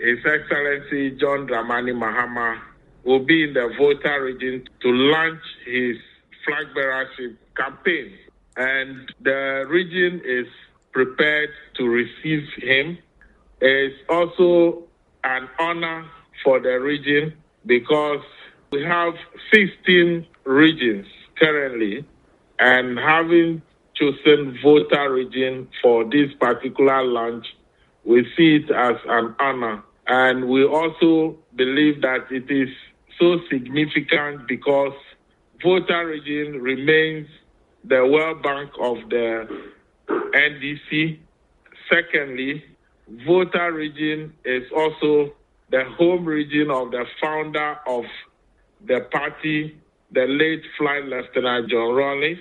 His Excellency John Dramani Mahama will be in the Volta region to launch his flag bearership campaign. And the region is prepared to receive him. It's also an honor for the region because we have 16 regions currently, and having chosen Volta region for this particular launch, we see it as an honor. And we also believe that it is so significant because Volta region remains the World Bank of the NDC. Secondly, Volta region is also the home region of the founder of the party, the late Flight Lieutenant John Rawlings.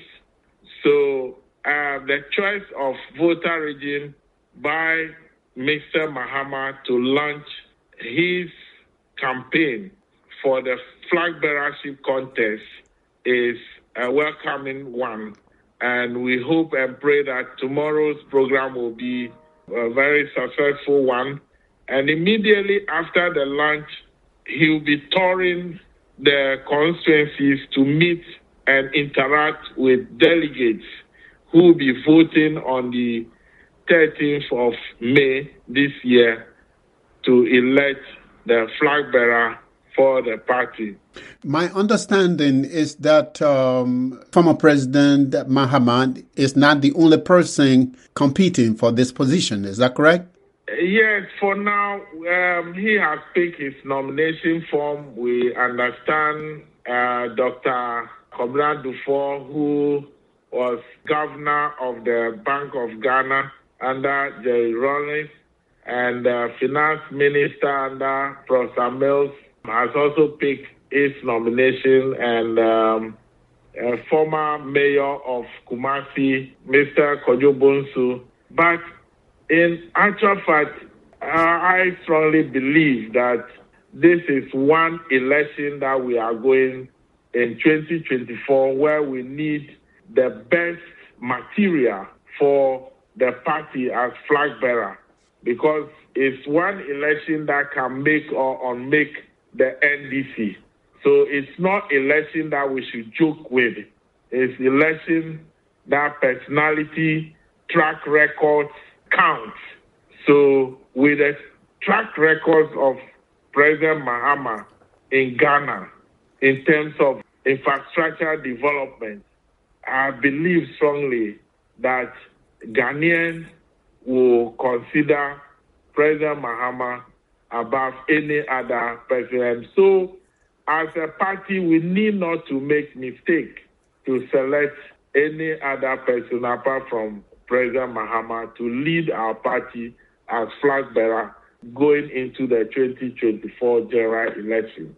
So the choice of Volta region by Mr. Mahama to launch his campaign for the flag bearership contest is a welcoming one. And we hope and pray that tomorrow's program will be a very successful one. And immediately after the launch, he'll be touring the constituencies to meet and interact with delegates who will be voting on the 13th of May this year to elect the flag bearer for the party. My understanding is that former President Mahama is not the only person competing for this position. Is that correct? Yes, for now, he has picked his nomination form. We understand Dr. Kobna Dufour, who was governor of the Bank of Ghana under Jerry Rawlings, and finance minister under Professor Mills has also picked his nomination, and former mayor of Kumasi, Mr. Kojo Bonsu. But in actual fact, I strongly believe that this is one election that we are going in 2024 where we need the best material for the party as flag bearer, because it's one election that can make or unmake the NDC. So it's not election that we should joke with. It's election that personality, track records counts. So with the track records of President Mahama in Ghana in terms of infrastructure development, I believe strongly that Ghanaians will consider President Mahama above any other president. So as a party, we need not to make mistake to select any other person apart from President Mahama to lead our party as flag bearer going into the 2024 general election.